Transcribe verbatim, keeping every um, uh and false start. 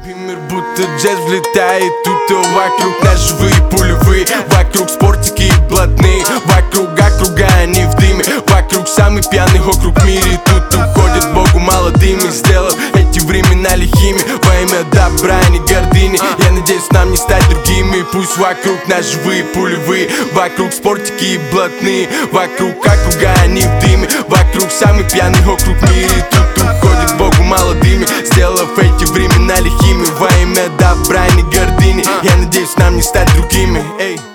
Мир будто джаз влетает тут вокруг нас живые пулевые, вокруг спортики и блатные, вокруг округа они в дыме, вокруг самый пьяный округ в мире. Тут уходят Богу молодыми, сделав эти времена лихими во имя добра, а не гордыни. Я надеюсь нам не стать другими. Пусть вокруг нас живые пулевые, вокруг спортики и блатные, вокруг округа они в дыме, вокруг самый пьяный округ в мире. Тут уходят Богу молодыми, сделав эти времена лихими во имя добра, а не гордыни. Я надеюсь нам не стать другими. Эй.